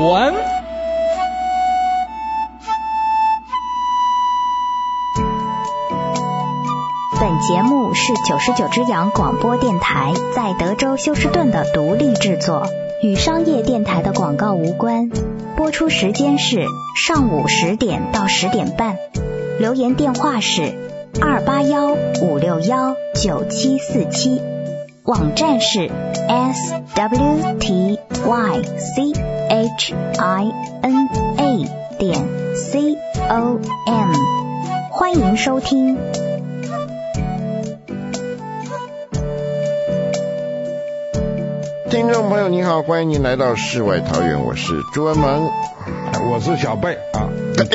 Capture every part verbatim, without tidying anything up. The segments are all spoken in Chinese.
文。 本节目是九十九只羊广播电台在德州休斯顿的独立制作，与商业电台的广告无关。播出时间是上午十点到十点半。留言电话是二八幺五六幺九七四七，网站是 s w t y c h i n a 点 c o m， 欢迎收听。 听众朋友您好，欢迎您来到世外桃源，我是朱文萌， 我是小贝啊。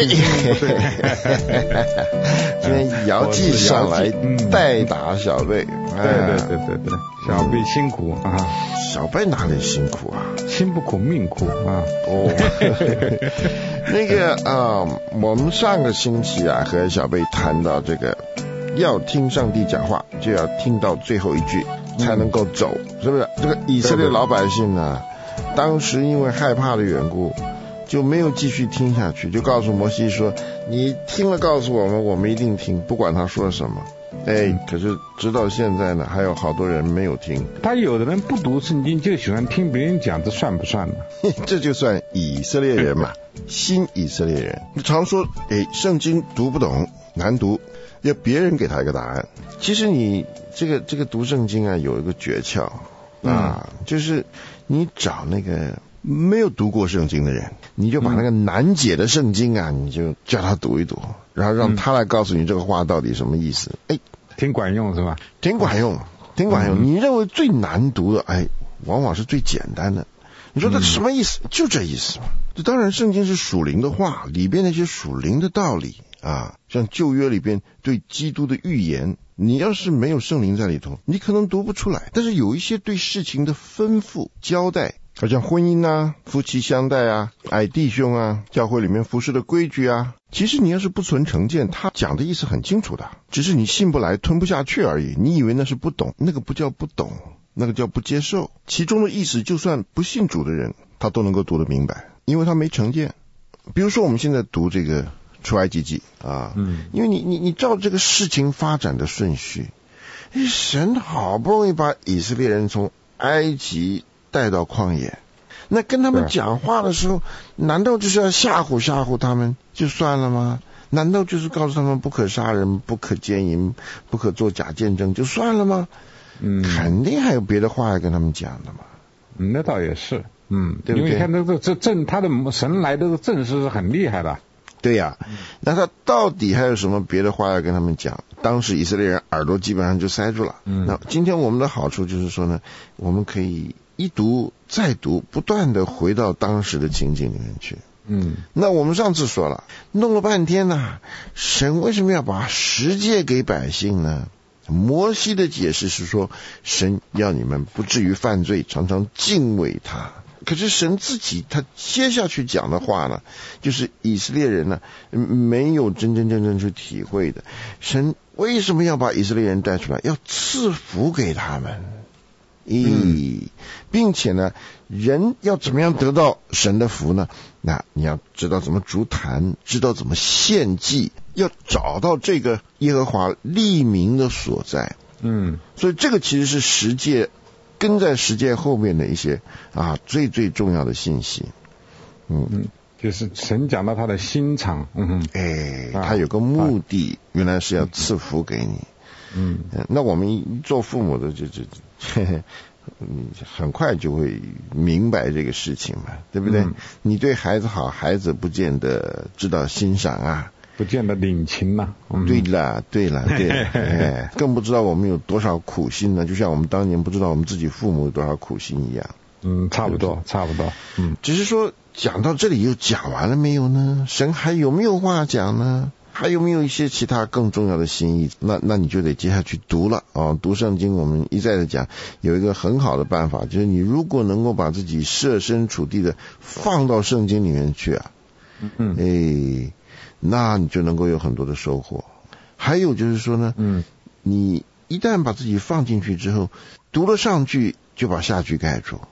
今天姚记上来代打小贝， 对对对对对，小贝辛苦啊。 小贝哪里辛苦啊？ 心不苦命苦啊。 哦，那个啊、呃，我们上个星期啊和小贝谈到这个，要听上帝讲话，就要听到最后一句才能够走，嗯、是不是？这个以色列老百姓呢，当时因为害怕的缘故，就没有继续听下去，就告诉摩西说：“你听了告诉我们，我们一定听，不管他说什么。”哎，可是直到现在呢，还有好多人没有听。 他有的人不读圣经，就喜欢听别人讲，这算不算呢？ 这就算以色列人嘛，新以色列人。常说，哎，圣经读不懂，难读，要别人给他一个答案。其实你这个这个读圣经啊，有一个诀窍啊、嗯，就是你找那个没有读过圣经的人，你就把那个难解的圣经啊，你就叫他读一读，然后让他来告诉你这个话到底什么意思。哎， 挺管用是吧？ 挺管用，挺管用。嗯、你认为最难读的，哎，往往是最简单的。你说这什么意思？嗯、就这意思嘛。这当然，圣经是属灵的话，里边那些属灵的道理啊，像旧约里边对基督的预言，你要是没有圣灵在里头，你可能读不出来。但是有一些对事情的吩咐交代，好像婚姻啊、夫妻相待啊、爱弟兄啊、教会里面服事的规矩啊，其实你要是不存成见，他讲的意思很清楚的，只是你信不来、吞不下去而已。你以为那是不懂，那个不叫不懂，那个叫不接受。其中的意思，就算不信主的人，他都能够读得明白，因为他没成见。比如说我们现在读这个出埃及记啊，嗯，因为你你你照这个事情发展的顺序，神好不容易把以色列人从埃及带到旷野，那跟他们讲话的时候，难道就是要吓唬吓唬他们就算了吗？难道就是告诉他们不可杀人、不可奸淫、不可做假见证就算了吗？嗯，肯定还有别的话要跟他们讲的嘛。 嗯，那倒也是，嗯， 对不对？ 因为看这个这正他的神来的阵势是很厉害的。 对呀、啊，那他到底还有什么别的话要跟他们讲？当时以色列人耳朵基本上就塞住了。嗯，那今天我们的好处就是说呢，我们可以一读再读，不断的回到当时的情景里面去。嗯，那我们上次说了，弄了半天呢、啊，神为什么要把十诫给百姓呢？摩西的解释是说，神要你们不至于犯罪，常常敬畏他。可是神自己他接下去讲的话呢，就是以色列人呢没有真真正正去体会的。神为什么要把以色列人带出来？要赐福给他们。咦、嗯，并且呢，人要怎么样得到神的福呢？那你要知道怎么筑坛，知道怎么献祭，要找到这个耶和华立名的所在。嗯，所以这个其实是十诫跟在十诫后面的一些啊最最重要的信息。嗯嗯， 就是神讲到他的心肠。嗯哼， 哎，他有个目的，啊、原来是要赐福给你。嗯，那我们做父母的就就就很快就会明白这个事情嘛，对不对？嗯、你对孩子好，孩子不见得知道欣赏啊， 不见得领情嘛。 嗯、对了，对了，对了，哎，更不知道我们有多少苦心呢，就像我们当年不知道我们自己父母有多少苦心一样。 嗯，差不多，差不多。 嗯，只是说讲到这里又讲完了没有呢？神还有没有话讲呢？还有没有一些其他更重要的心意？那那你就得接下去读了啊！读圣经，我们一再的讲，有一个很好的办法，就是你如果能够把自己设身处地的放到圣经里面去啊，嗯，哎，那你就能够有很多的收获。还有就是说呢，嗯，你一旦把自己放进去之后，读了上句就把下句盖住，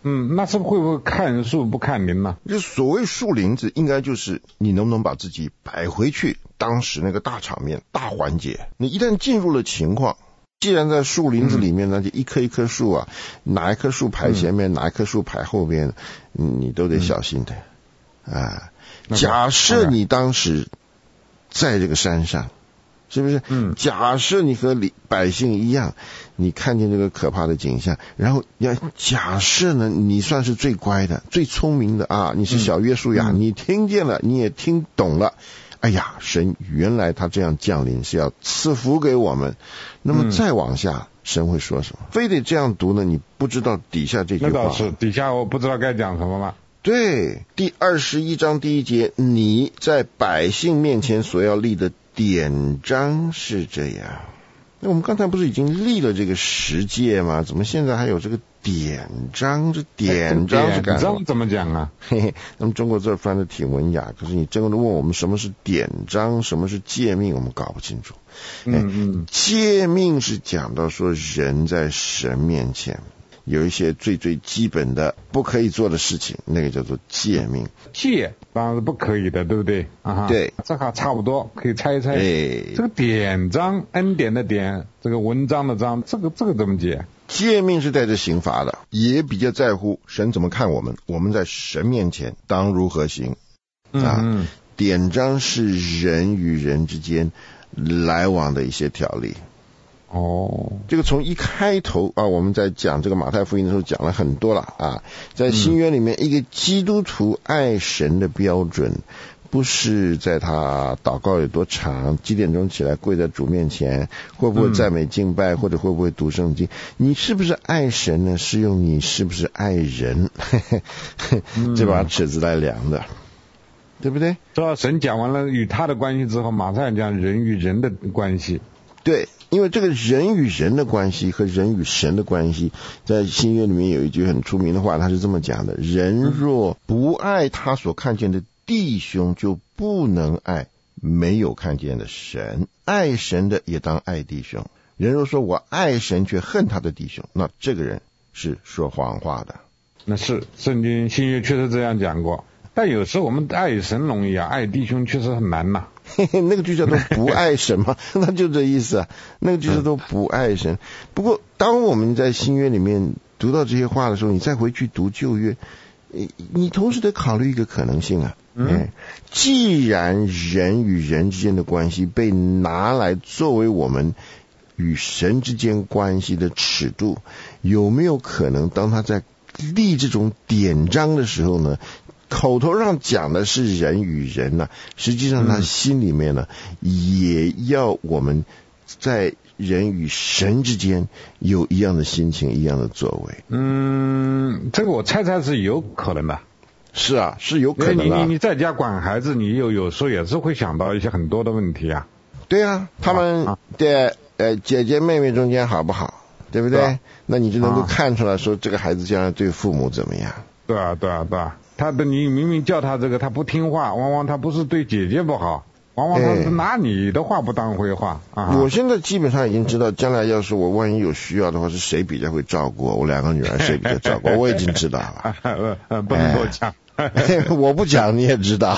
嗯，那是不是会不会看树不看林呢？ 就所谓树林子，应该就是你能不能把自己摆回去当时那个大场面、大环节。你一旦进入了情况，既然在树林子里面呢，就一棵一棵树啊，哪一棵树排前面，哪一棵树排后边，你都得小心的、嗯、啊。假设你当时在这个山上，是不是？嗯。假设你和百姓一样，你看见这个可怕的景象，然后要假设呢，你算是最乖的、最聪明的啊，你是小约书亚、嗯，你听见了，你也听懂了。哎呀，神原来他这样降临是要赐福给我们。那么再往下，嗯、神会说什么？非得这样读呢？你不知道底下这句话。 那倒是，底下我不知道该讲什么了。 对，第二十一章第一节，你在百姓面前所要立的典章是这样。那我们刚才不是已经立了这个十诫吗？怎么现在还有这个典章？这典章是干什么？ 典章怎么讲啊？ 嘿嘿，那么中国字翻的挺文雅，可是你真的问我们什么是典章，什么是诫命，我们搞不清楚。嗯嗯，诫命是讲到说人在神面前有一些最最基本的不可以做的事情，那个叫做诫命。 诫当然是不可以的，对不对？啊， 对， 这还差不多，可以猜一猜。哎，这个典章，恩典的典，这个文章的章，这个这个怎么解？ 诫命是带着刑罚的，也比较在乎神怎么看我们，我们在神面前当如何行。啊，嗯、典章是人与人之间来往的一些条例。哦，这个从一开头啊，我们在讲这个马太福音的时候讲了很多了啊。在新约里面，一个基督徒爱神的标准，不是在他祷告有多长，几点钟起来跪在主面前，会不会赞美敬拜，嗯、或者会不会读圣经。你是不是爱神呢？是用你是不是爱人这把尺子来量的，对不对？ 这神讲完了与他的关系之后，马上讲人与人的关系。 对，因为这个人与人的关系和人与神的关系，在新约里面有一句很出名的话，他是这么讲的：人若不爱他所看见的弟兄，就不能爱没有看见的神。爱神的也当爱弟兄。人若说我爱神却恨他的弟兄，那这个人是说谎话的。 那是圣经新约确实这样讲过，但有时候我们爱神容易啊，爱弟兄确实很难呐、啊。 嘿嘿，那个就叫做不爱神嘛，那就这意思啊。那个就叫做不爱神。不过，当我们在新约里面读到这些话的时候，你再回去读旧约，你同时得考虑一个可能性啊。嗯，既然人与人之间的关系被拿来作为我们与神之间关系的尺度，有没有可能当他在立这种典章的时候呢？口头上讲的是人与人呢、啊，实际上他心里面呢、嗯、也要我们在人与神之间有一样的心情，一样的作为。 嗯，这个我猜猜是有可能的。 是啊，是有可能的、啊。 你你你在家管孩子，你有有时候也是会想到一些很多的问题啊。 对啊，他们的、啊、呃姐姐妹妹中间好不好，对不对？对啊、那你就能够看出来说这个孩子将来对父母怎么样。 对啊，对啊，对啊。他的你明明叫他这个，他不听话，往往他不是对姐姐不好，往往他是拿你的话不当回话、哎、啊。 我现在基本上已经知道，将来要是我万一有需要的话，是谁比较会照顾我，我两个女儿谁比较照顾我，我已经知道了。 不能多讲， 我不讲你也知道。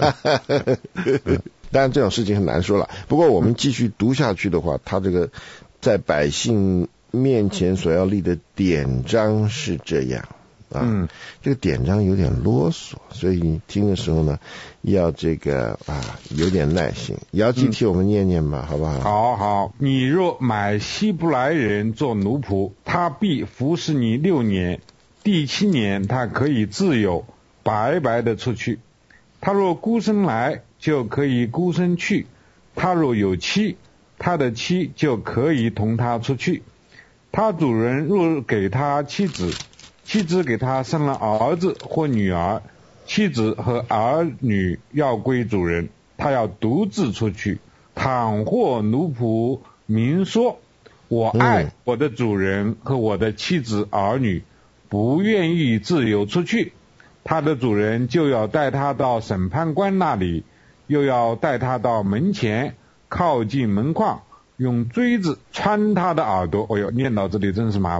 当然这种事情很难说了。不过我们继续读下去的话，他这个在百姓面前所要立的典章是这样。啊，嗯，这个典章有点啰嗦，所以你听的时候呢，要这个啊有点耐心。姚记替我们念念吧，嗯、好不好？ 好好，你若买希伯来人做奴仆，他必服侍你六年，第七年他可以自由白白的出去。他若孤身来，就可以孤身去；他若有妻，他的妻就可以同他出去。他主人若给他妻子，妻子给他生了儿子或女儿，妻子和儿女要归主人，他要独自出去。倘或奴仆明说，我爱我的主人和我的妻子儿女，不愿意自由出去，他的主人就要带他到审判官那里，又要带他到门前，靠近门框，用锥子穿他的耳朵。哎呦，念到这里真是麻烦。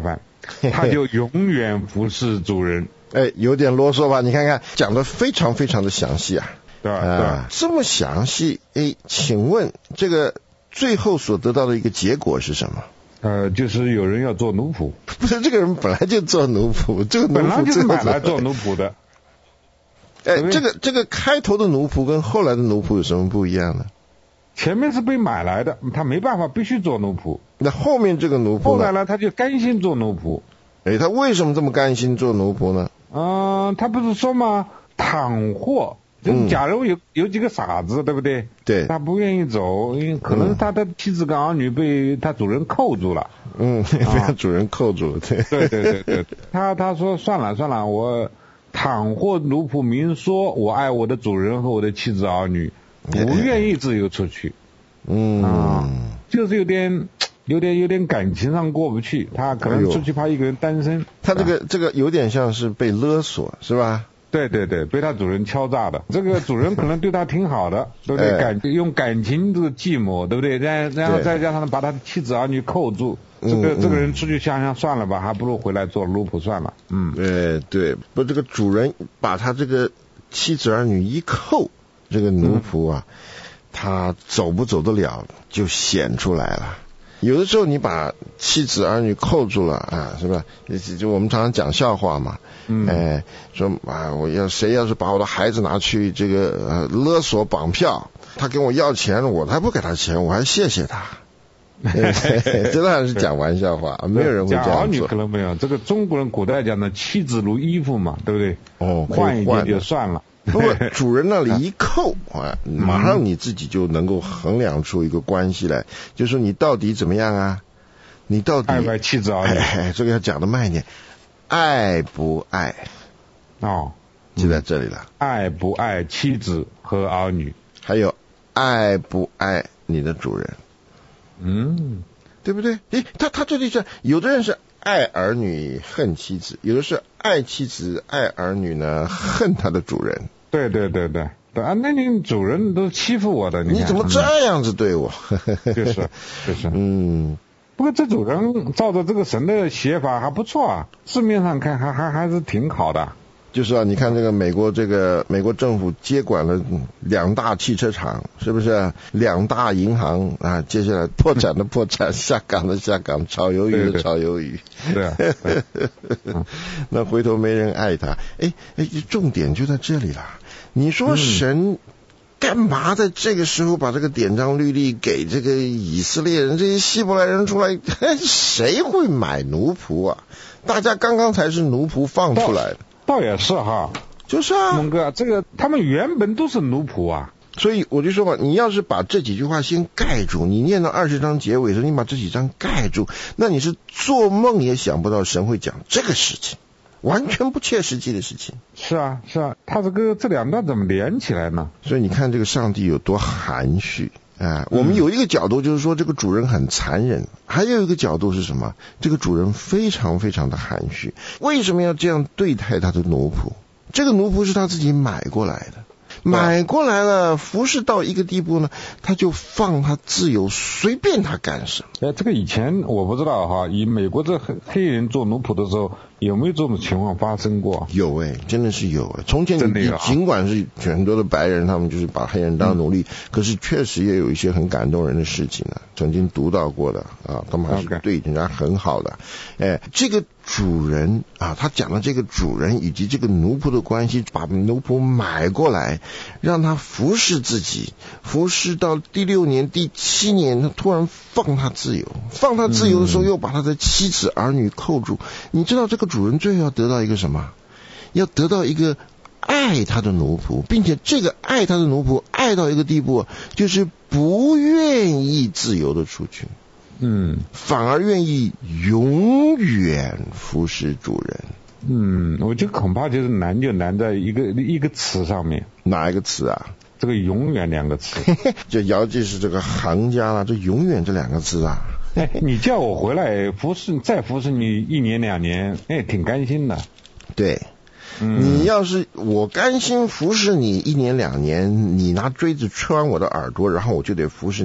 他就永远服侍主人。 哎，有点啰嗦吧？你看看，讲得非常非常的详细啊， 对吧？ 啊、 对， 这么详细，哎，请问这个最后所得到的一个结果是什么？ 呃，就是有人要做奴仆。 不是，这个人本来就做奴仆，这个奴仆本来就是买来做奴仆的。 哎，这个这个开头的奴仆跟后来的奴仆有什么不一样呢？ 前面是被买来的，他没办法，必须做奴仆。 那后面这个奴仆呢？ 后来呢，他就甘心做奴仆。 哎，他为什么这么甘心做奴仆呢？ 嗯、呃，他不是说嘛，倘或就假如有、嗯、有几个傻子，对不对？ 对。 他不愿意走，因为可能他的妻子跟儿女被他主人扣住了。 嗯，被他主人扣住了。对。 对对对对，他他说算了算了，我倘或奴仆明说我爱我的主人和我的妻子儿女，不愿意自由出去。 嗯、 啊，就是有点。有点有点感情上过不去，他可能出去怕一个人单身。哎、 他这个、啊、这个有点像是被勒索，是吧？ 对对对，被他主人敲诈的。这个主人可能对他挺好的，对不对？感用感情这个寂寞，对不对？然然后再加上把他的妻子儿女扣住，这个、嗯、这个人出去想想算了吧，还不如回来做奴仆算了。嗯， 对对，不，这个主人把他这个妻子儿女一扣，这个奴仆啊，嗯、他走不走得了就显出来了。有的时候你把妻子儿女扣住了啊，是吧？就我们常常讲笑话嘛，嗯，哎，说啊，我要谁要是把我的孩子拿去这个呃勒索绑票，他跟我要钱，我才不给他钱，我还谢谢他。这当然是讲玩笑话，没有人会这样做。 讲儿女可能没有，这个中国人古代讲的妻子如衣服嘛，对不对？ 哦， 换一件就算了。 不过主人那里一扣啊，马上你自己就能够衡量出一个关系来，就是说你到底怎么样啊？你到底爱不爱妻子儿女？ 哎，这个要讲的慢一点，爱不爱？ 哦， 就在这里了。 爱不爱妻子和儿女？ 还有爱不爱你的主人？ 嗯， 对不对？诶，他他这里是有的人是爱儿女恨妻子，有的是爱妻子爱儿女呢恨他的主人。 对对对对对啊，那你主人都欺负我的，你, 你怎么这样子对我？ 就是就是， 嗯。 不过这主人照着这个神的写法还不错啊，市面上看还还还是挺好的。 就是啊，你看这个美国这个美国政府接管了两大汽车厂，是不是？两大银行啊，接下来破产的破产，下岗的下岗，炒鱿鱼的炒鱿鱼。 对啊。 那回头没人爱他，哎哎，重点就在这里啦。你说神干嘛在这个时候把这个典章律例给这个以色列人，这些希伯来人出来？谁会买奴仆啊？大家刚刚才是奴仆放出来的。 倒也是哈， 就是啊， 蒙哥，这个他们原本都是奴仆啊， 所以我就说嘛，你要是把这几句话先盖住，你念到二十章结尾的时候，你把这几章盖住，那你是做梦也想不到神会讲这个事情，完全不切实际的事情。 是啊，是啊，他这个这两段怎么连起来呢？ 所以你看这个上帝有多含蓄啊！我们有一个角度就是说这个主人很残忍，还有一个角度是什么？这个主人非常非常的含蓄。为什么要这样对待他的奴仆？这个奴仆是他自己买过来的，买过来了，服侍到一个地步呢，他就放他自由，随便他干什么。 哎，这个以前我不知道哈，以美国这黑黑人做奴仆的时候，有没有这种情况发生过？ 有哎、欸，真的是有哎、欸。从前你尽管是很多的白人，他们就是把黑人当奴隶，嗯、可是确实也有一些很感动人的事情啊，曾经读到过的啊，他们还是对人家很好的。哎、欸，这个主人啊，他讲的这个主人以及这个奴仆的关系，把奴仆买过来，让他服侍自己，服侍到第六年、第七年，他突然放他自由，放他自由的时候，又把他的妻子儿女扣住。你知道这个主人最后要得到一个什么？要得到一个爱他的奴仆，并且这个爱他的奴仆爱到一个地步，就是不愿意自由的出去， 嗯， 反而愿意永远服侍主人。 嗯，我觉得恐怕就是难就难在一个一个词上面。 哪一个词啊？ 这个永远两个词。 这姚记是这个行家了，这永远这两个字啊。 哎，你叫我回来服侍，再服侍你一年两年，哎，挺甘心的。 对， 嗯、 你要是我甘心服侍你一年两年，你拿锥子穿我的耳朵，然后我就得服侍你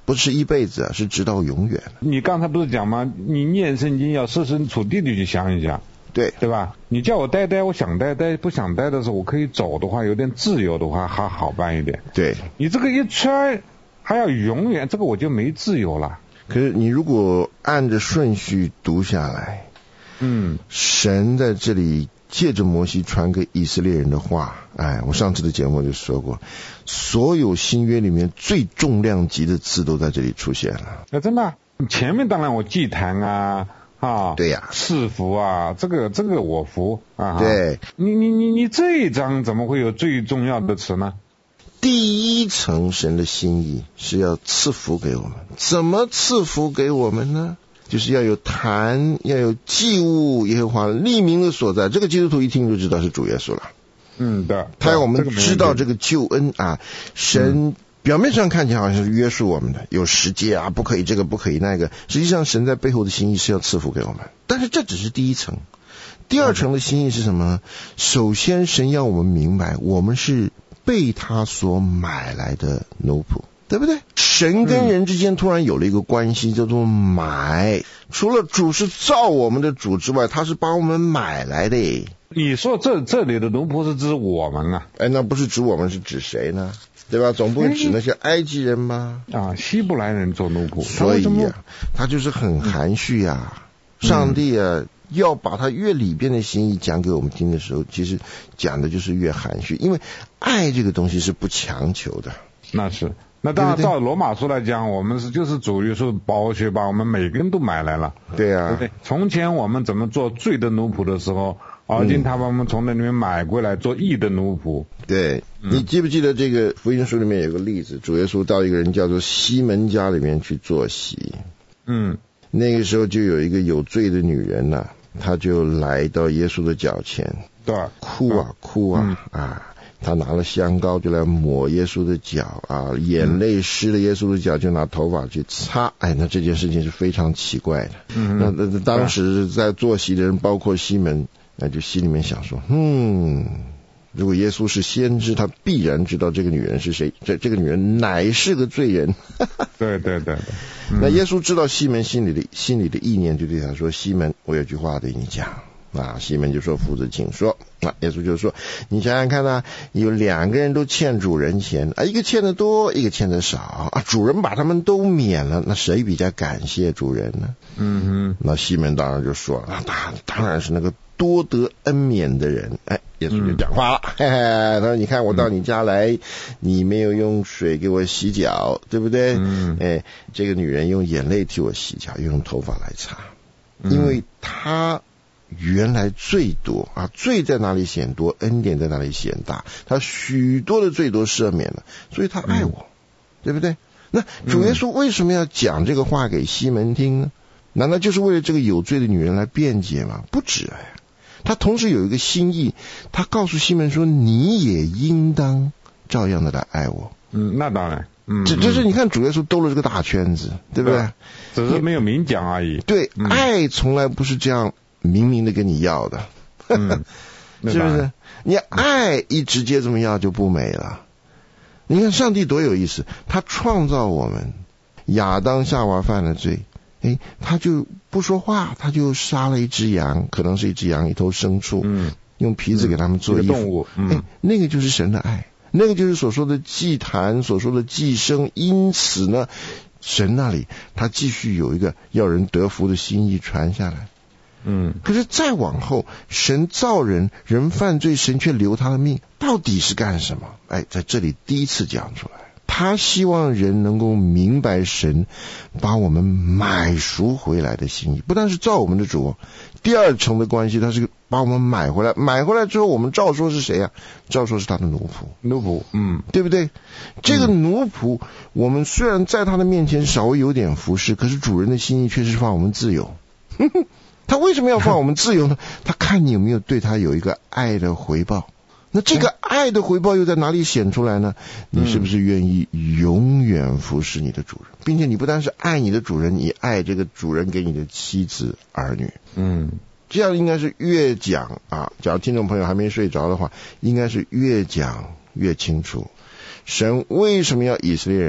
不是一辈子啊，是直到永远。 你刚才不是讲吗？你念圣经要设身处地的去想一想， 对对吧？你叫我待待，我想待待，不想待的时候我可以走的话，有点自由的话还好办一点。 对， 你这个一圈还要永远，这个我就没自由了。 可是你如果按着顺序读下来， 嗯， 神在这里借着摩西传给以色列人的话，哎，我上次的节目就说过，所有新约里面最重量级的字都在这里出现了。 那真的，前面当然我祭坛啊。啊， 对呀， 赐福啊，这个这个我服啊。 对， 你你你你这一章怎么会有最重要的词呢？ 第一层神的心意是要赐福给我们，怎么赐福给我们呢？就是要有坛，要有祭物，耶和华立名的所在。这个基督徒一听就知道是主耶稣了。 嗯的， 他要我们知道这个救恩啊，神。嗯表面上看起来好像是约束我们的，有十诫啊，不可以这个不可以那个，实际上神在背后的心意是要赐福给我们。但是这只是第一层，第二层的心意是什么呢？首先神要我们明白，我们是被他所买来的奴仆，对不对？神跟人之间突然有了一个关系叫做买，除了主是造我们的主之外，他是把我们买来的耶。 你说这这里的奴仆是指我们啊？ 哎，那不是指我们，是指谁呢？对吧？总不会指那些埃及人吗？ 啊，希伯来人做奴仆， 所以啊，他就是很含蓄啊。嗯、上帝啊，要把他越里边的心意讲给我们听的时候，其实讲的就是越含蓄，因为爱这个东西是不强求的。 那是，那当然照罗马书来讲，我们是就是主耶稣宝血把我们每个人都买来了。 对啊， 对不对？从前我们怎么做罪的奴仆的时候，而今他把我们从那里面买过来做义的奴仆。 对，你记不记得这个福音书里面有个例子，主耶稣到一个人叫做西门家里面去坐席。 嗯， 那个时候就有一个有罪的女人呐、啊，她就来到耶稣的脚前， 对， 哭啊哭啊、嗯、啊，她拿了香膏就来抹耶稣的脚啊，眼泪湿了耶稣的脚就拿头发去擦。哎，那这件事情是非常奇怪的。嗯，那那当时在坐席的人包括西门，那就心里面想说，嗯。如果耶稣是先知，他必然知道这个女人是谁，这这个女人乃是个罪人。 对对对对、嗯。 那耶稣知道西门心里的心里的意念，就对他说：“西门，我有句话对你讲。”啊，西门就说：“夫子，请说。”啊，耶稣就说：“你想想看啊，有两个人都欠主人钱啊，一个欠的多，一个欠的少啊，主人把他们都免了，那谁比较感谢主人呢？” 嗯哼。 那西门当然就说了：“啊，当然是那个多得恩免的人。”哎。耶稣就讲话了，嘿嘿，他说：“你看我到你家来，你没有用水给我洗脚，对不对？嗯，哎，这个女人用眼泪替我洗脚，用头发来擦，因为她原来罪多啊，罪在哪里显多，恩典在哪里显大，她许多的罪都赦免了，所以她爱我，对不对？那主耶稣为什么要讲这个话给西门听呢？难道就是为了这个有罪的女人来辩解吗？不止哎。”他同时有一个心意，他告诉西门说：“你也应当照样的来爱我。” 嗯，那当然，嗯， 这这是你看主耶稣兜了这个大圈子，对不对？ 只是没有明讲而已。 对，嗯、爱从来不是这样明明的跟你要的，嗯、是不是？你爱一直接这么要就不美了。你看上帝多有意思，他创造我们，亚当夏娃犯了罪。哎，他就不说话，他就杀了一只羊，可能是一只羊，一头牲畜，嗯，用皮子给他们做衣服。 动物，嗯， 哎，那个就是神的爱，那个就是所说的祭坛，所说的祭牲。因此呢，神那里他继续有一个要人得福的心意传下来。嗯，可是再往后，神造人，人犯罪，神却留他的命，到底是干什么？哎，在这里第一次讲出来。他希望人能够明白神把我们买赎回来的心意，不但是造我们的主，第二层的关系，他是把我们买回来，买回来之后，我们照说是谁啊？照说是他的奴仆， 奴仆，嗯， 对不对？这个奴仆，我们虽然在他的面前稍微有点服侍，可是主人的心意却是放我们自由。他为什么要放我们自由呢？他看你有没有对他有一个爱的回报。那这个爱的回报又在哪里显出来呢？你是不是愿意永远服侍你的主人，并且你不但是爱你的主人，你爱这个主人给你的妻子儿女。嗯，这样应该是越讲啊，假如听众朋友还没睡着的话，应该是越讲越清楚。神为什么要以色列人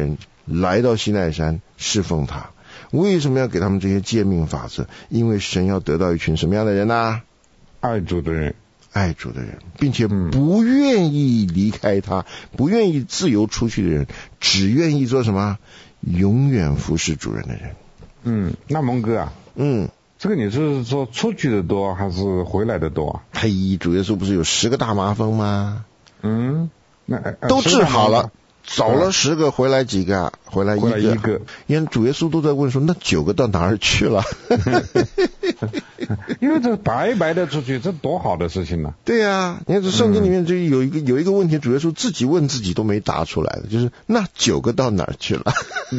来到西奈山侍奉他。为什么要给他们这些诫命法则？因为神要得到一群什么样的人呢、啊？ 爱主的人， 爱主的人，并且不愿意离开他，不愿意自由出去的人，只愿意做什么？永远服侍主人的人。 嗯，那蒙哥啊， 嗯， 这个你是说出去的多还是回来的多啊？ 嘿，主耶稣不是有十个大麻风吗？ 嗯，那、呃、 都治好了。走了十个，回来几个？回来一个。 回来一个。 因为主耶稣都在问说，那九个到哪儿去了？ 因为这白白的出去，这多好的事情呢、啊！ 对呀、啊，你看这圣经里面就有一个、嗯、有一个问题，主耶稣自己问自己都没答出来的，就是那九个到哪儿去了？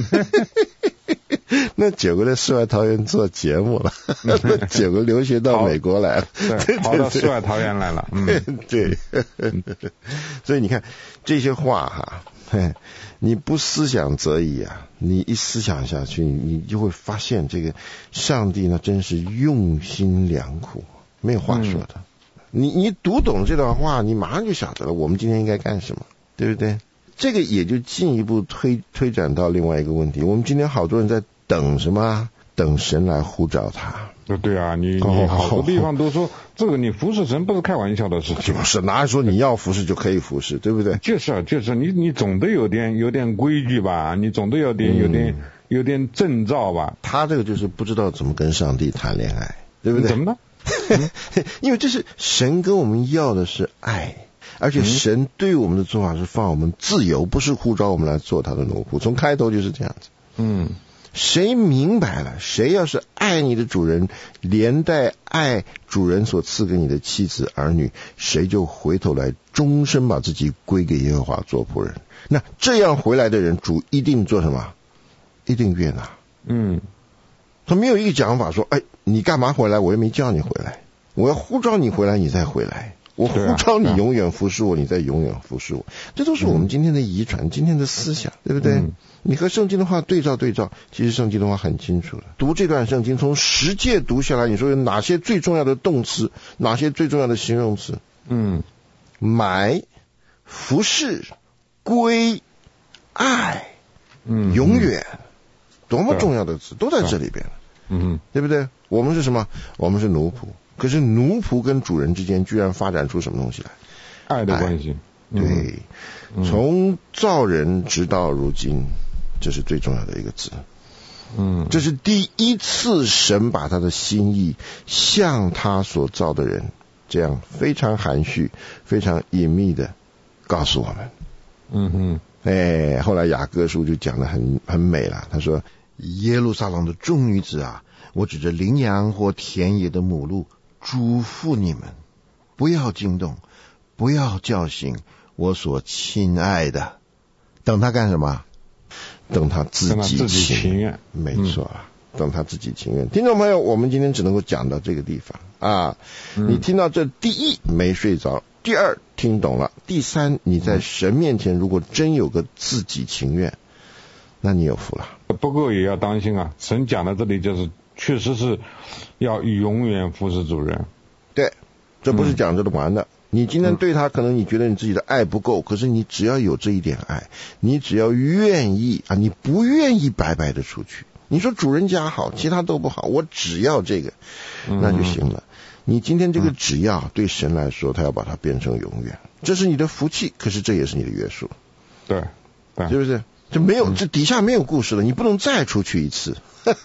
那九个在世外桃源做节目了，那九个留学到美国来了， 对，跑到世外桃源来了。嗯， 对。所以你看这些话哈。你不思想则已啊！你一思想下去，你就会发现这个上帝呢，真是用心良苦，没有话说的。嗯、你你读懂这段话，你马上就晓得了，我们今天应该干什么，对不对？这个也就进一步推推展到另外一个问题：我们今天好多人在等什么？等神来呼召他。 对啊，你你好多地方都说、哦、这个你服侍神不是开玩笑的事情， 就是哪说你要服侍就可以服侍，对不对？ 就是啊，就是你你总得有点有点规矩吧，你总得有点有点、嗯、有点证照吧。 他这个就是不知道怎么跟上帝谈恋爱，对不对？ 怎么呢？ 嗯、因为这是神跟我们要的是爱，而且神对我们的做法是放我们自由，不是呼召我们来做他的奴仆，从开头就是这样子。嗯。谁明白了，谁要是爱你的主人，连带爱主人所赐给你的妻子儿女，谁就回头来终身把自己归给耶和华做仆人。那这样回来的人，主一定做什么？一定悦纳。嗯，他没有一个讲法说，哎，你干嘛回来？我又没叫你回来，我要呼召你回来，你再回来。我呼召你永远服侍我，你再永远服侍我，这都是我们今天的遗传、嗯、今天的思想，对不对、嗯、你和圣经的话对照对照，其实圣经的话很清楚的。读这段圣经从十诫读下来，你说有哪些最重要的动词，哪些最重要的形容词？嗯，买、服侍、归、爱、嗯，永远，多么重要的词都在这里边，嗯，对不对？我们是什么？我们是奴仆。可是奴仆跟主人之间居然发展出什么东西来？ 爱的关系。 对、嗯，从造人直到如今，这是最重要的一个字。嗯，这是第一次神把他的心意向他所造的人，这样非常含蓄、非常隐秘的告诉我们。嗯哼，哎，后来雅各书就讲得很很美了，他说：“耶路撒冷的众女子啊，我指着羚羊或田野的母鹿。”嘱咐你们，不要惊动，不要叫醒我所亲爱的。等他干什么？等他自己情愿。没错啊、嗯，等他自己情愿。听众朋友，我们今天只能够讲到这个地方啊。嗯、你听到这，第一没睡着，第二听懂了，第三你在神面前如果真有个自己情愿，那你有福了。 不过也要当心啊，神讲到这里就是。确实是要永远服侍主人。 对，这不是讲着的完的、嗯、你今天对他可能你觉得你自己的爱不够、嗯、可是你只要有这一点爱，你只要愿意啊，你不愿意白白的出去，你说主人家好其他都不好，我只要这个那就行了、嗯、你今天这个只要对神来说他要把它变成永远，这是你的福气，可是这也是你的约束。 对，对， 是不是？这没有，这底下没有故事了，你不能再出去一次。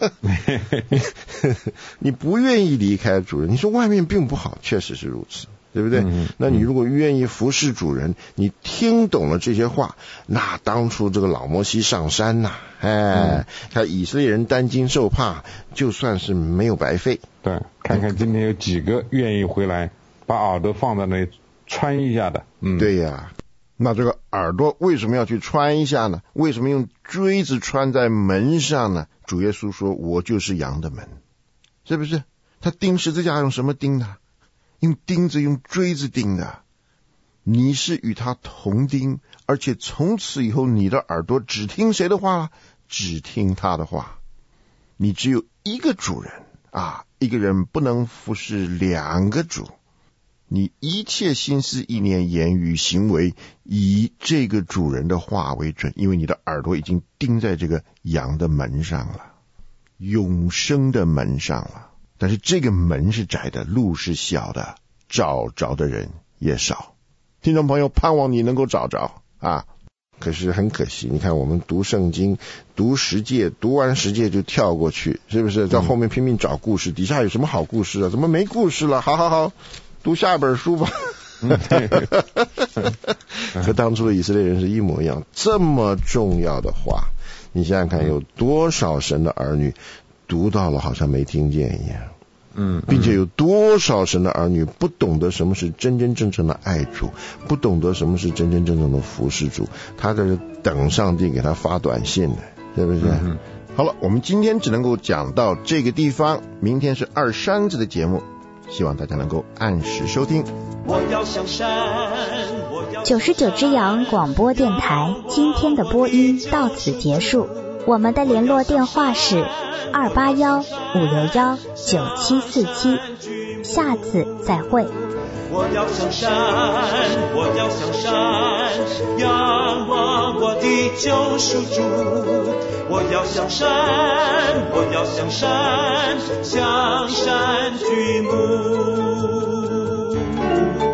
你不愿意离开主人，你说外面并不好，确实是如此，对不对？嗯、那你如果愿意服侍主人，你听懂了这些话，那当初这个老摩西上山呐、啊，哎，他、嗯、以色列人担惊受怕，就算是没有白费。 对，看看今天有几个愿意回来把耳朵放在那里穿一下的。嗯， 对呀。那这个耳朵为什么要去穿一下呢？为什么用锥子穿在门上呢？主耶稣说：“我就是羊的门。”是不是？他钉十字架用什么钉的？用钉子，用锥子钉的。你是与他同钉，而且从此以后你的耳朵只听谁的话？只听他的话。你只有一个主人啊，一个人不能服侍两个主。 你一切心思意念言语行为以这个主人的话为准，因为你的耳朵已经钉在这个羊的门上了，永生的门上了。但是这个门是窄的，路是小的，找着的人也少。听众朋友，盼望你能够找着啊！可是很可惜，你看我们读圣经读十诫，读完十诫就跳过去，是不是在后面拼命找故事，底下有什么好故事啊？怎么没故事了？好好好，读下本书吧。和当初的以色列人是一模一样。这么重要的话，你想想看，有多少神的儿女读到了好像没听见一样，嗯，并且有多少神的儿女不懂得什么是真真正正的爱主，不懂得什么是真真正正的服侍主，他在这等上帝给他发短信的，是不是？嗯、好了，我们今天只能够讲到这个地方，明天是二山子的节目，希望大家能够按时收听。 我要向山，九十九只羊广播电台今天的播音到此结束，我们的联络电话是二八幺五六幺九七四七，下次再会。我要向山，我要向山，仰望我的救赎主。我要向山，我要向山，向山举目。